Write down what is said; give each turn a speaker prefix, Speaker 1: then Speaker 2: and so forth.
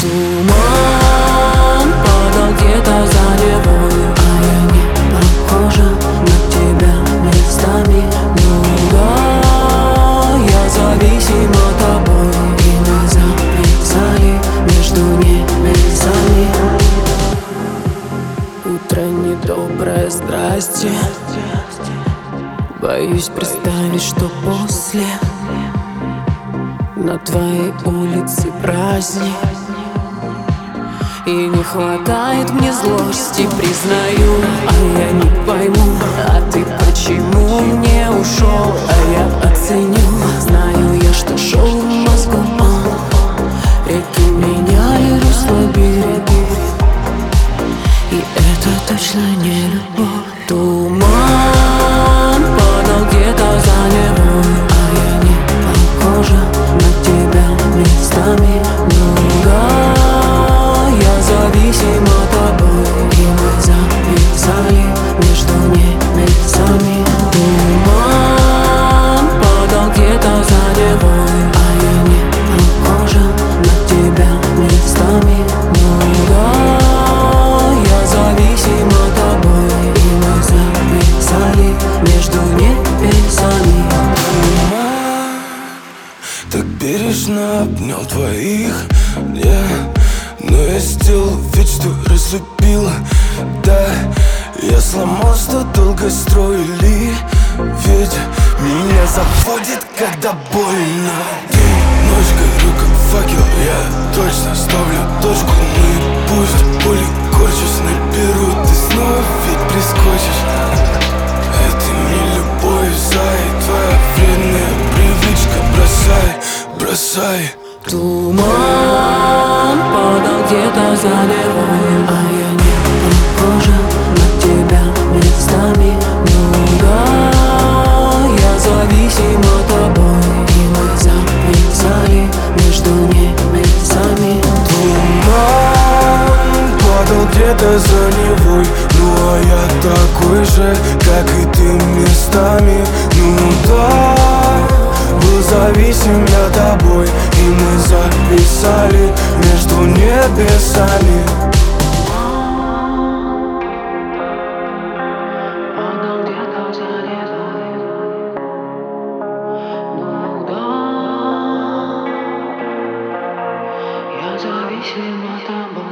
Speaker 1: Туман падал где-то за Невой, а я не похожа на тебя местами. Ну да, я зависима тобой, и мы зависали между небесами. Утро недоброе, здрасте. Боюсь представить, что после. На твоей улице праздник, и не хватает мне злости, признаю. А я не пойму, а ты почему не ушел? А я оценю, знаю я, что шел в мозгу. Реки меняли русло береги, и это точно не любовь. Туман падал где-то за Невой, а я не похожа на тебя местами. Ну да, я зависима тобой, и мы зависали между небесами. Туман падал где-то за Невой, а я не похожа на тебя местами. Ну да, я зависима тобой, и мы зависали между небесами.
Speaker 2: Так бережно обнял твоих, но я сделал вид, что разлюбила. Да, я сломал, что долго строили, ведь меня заводит, когда больно. День, ночь, горю как факел, я точно ставлю точку. Ну и пусть боли корчусь, наберу, ты снова ведь прискочишь. Это не любовь, зай, твоя вредная привычка. Бросай.
Speaker 1: Туман падал где-то за Невой, а я не похожа на тебя местами. Ну да, я зависима тобой, и мы зависали между небесами.
Speaker 2: Туман падал где-то за Невой, ну а я такой же, как и ты местами. Ну да, был зависим я тобой, и мы зависали между небесами.
Speaker 1: Падал где-то за Невой, ну да, я зависима тобой.